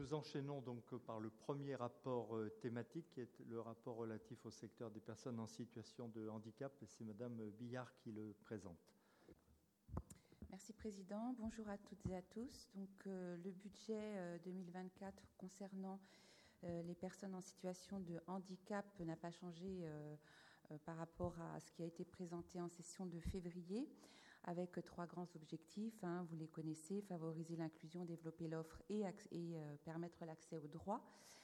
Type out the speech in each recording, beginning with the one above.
nous enchaînons donc par le premier rapport thématique, qui est le rapport relatif au secteur des personnes en situation de handicap. Et c'est Madame Billard qui le présente. Merci Président. Bonjour à toutes et à tous. Donc, le budget 2024 concernant les personnes en situation de handicap n'a pas changé par rapport à ce qui a été présenté en session de février, avec 3 grands objectifs. Vous les connaissez: favoriser l'inclusion, développer l'offre et permettre l'accès aux droits.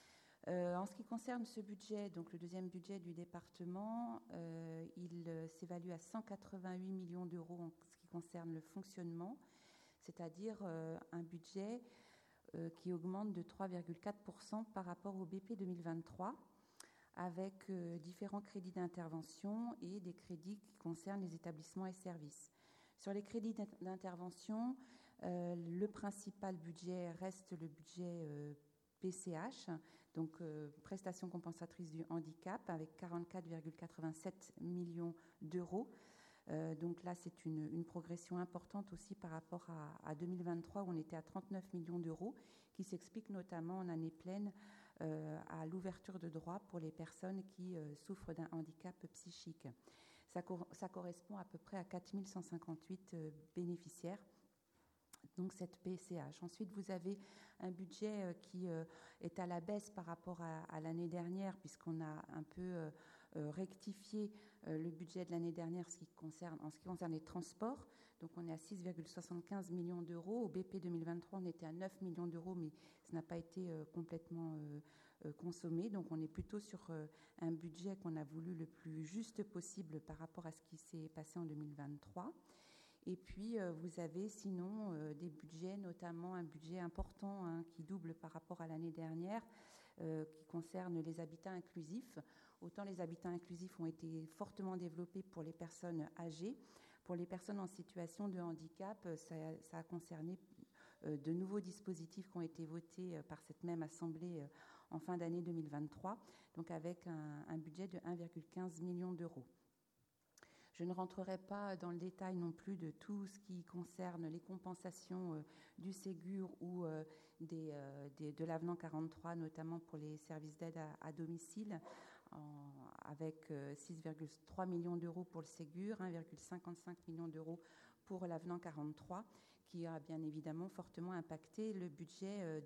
En ce qui concerne ce budget, donc le deuxième budget du département, il s'évalue à 188 millions d'euros en ce qui concerne le fonctionnement, c'est-à-dire un budget qui augmente de 3,4% par rapport au BP 2023, avec différents crédits d'intervention et des crédits qui concernent les établissements et services. Sur les crédits d'intervention, le principal budget reste le budget PCH, donc prestation compensatrice du handicap, avec 44,87 millions d'euros. Donc là, c'est une progression importante aussi par rapport à 2023, où on était à 39 millions d'euros, qui s'explique notamment en année pleine à l'ouverture de droits pour les personnes qui souffrent d'un handicap psychique. Ça correspond à peu près à 4158 bénéficiaires. Donc cette PCH. Ensuite, vous avez un budget qui est à la baisse par rapport à l'année dernière, puisqu'on a un peu rectifié le budget de l'année dernière en ce qui concerne les transports. Donc on est à 6,75 millions d'euros. Au BP 2023, on était à 9 millions d'euros, mais ça n'a pas été complètement consommé. Donc on est plutôt sur un budget qu'on a voulu le plus juste possible par rapport à ce qui s'est passé en 2023. Et puis, vous avez sinon des budgets, notamment un budget important qui double par rapport à l'année dernière, qui concerne les habitats inclusifs. Autant les habitats inclusifs ont été fortement développés pour les personnes âgées. Pour les personnes en situation de handicap, ça a concerné de nouveaux dispositifs qui ont été votés par cette même Assemblée en fin d'année 2023, donc avec un budget de 1,15 million d'euros. Je ne rentrerai pas dans le détail non plus de tout ce qui concerne les compensations du Ségur ou de l'avenant 43, notamment pour les services d'aide à domicile, avec 6,3 millions d'euros pour le Ségur, 1,55 million d'euros pour l'avenant 43, qui a bien évidemment fortement impacté le budget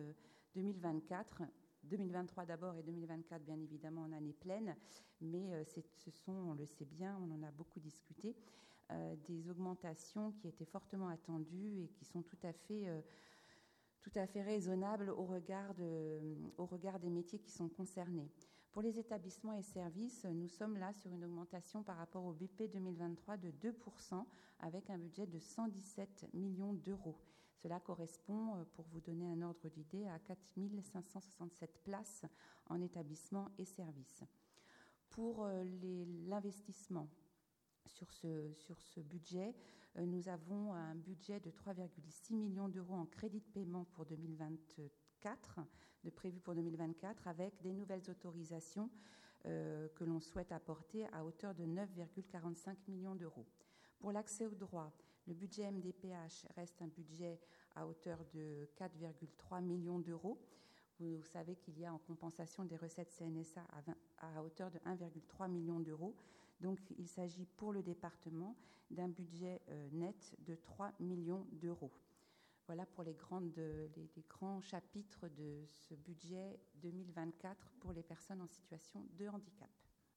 2024. 2023 d'abord et 2024 bien évidemment en année pleine, mais ce sont, on le sait bien, on en a beaucoup discuté, des augmentations qui étaient fortement attendues et qui sont tout à fait raisonnables au regard des métiers qui sont concernés. Pour les établissements et services, nous sommes là sur une augmentation par rapport au BP 2023 de 2%, avec un budget de 117 millions d'euros. Cela correspond, pour vous donner un ordre d'idée, à 4 567 places en établissements et services. Pour l'investissement sur ce budget, nous avons un budget de 3,6 millions d'euros en crédit de paiement pour 2024, prévu pour 2024, avec des nouvelles autorisations que l'on souhaite apporter à hauteur de 9,45 millions d'euros. Pour l'accès aux droits, le budget MDPH reste un budget à hauteur de 4,3 millions d'euros. Vous savez qu'il y a en compensation des recettes CNSA à hauteur de 1,3 million d'euros. Donc, il s'agit pour le département d'un budget net de 3 millions d'euros. Voilà pour les grands chapitres de ce budget 2024 pour les personnes en situation de handicap.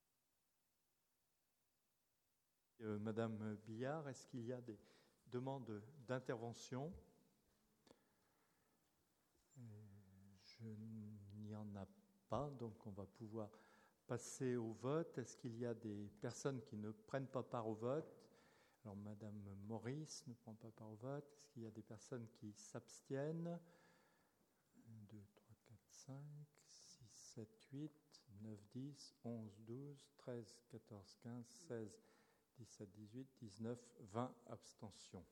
Madame Billard, est-ce qu'il y a des demandes d'intervention ? Je n'y en a pas, donc on va pouvoir passer au vote. Est-ce qu'il y a des personnes qui ne prennent pas part au vote ? Alors, Madame Maurice ne prend pas part au vote. Est-ce qu'il y a des personnes qui s'abstiennent ? 1, 2, 3, 4, 5, 6, 7, 8, 9, 10, 11, 12, 13, 14, 15, 16, 17, 18, 19, 20 abstentions.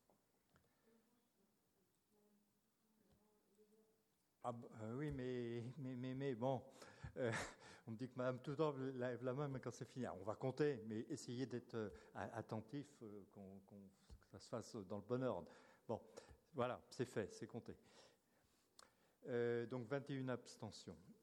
Oui, mais bon, on me dit que Madame Tudor lève la main, mais quand c'est fini, alors, on va compter, mais essayez d'être attentif, que ça se fasse dans le bon ordre. Bon, voilà, c'est fait, c'est compté. donc 21 abstentions.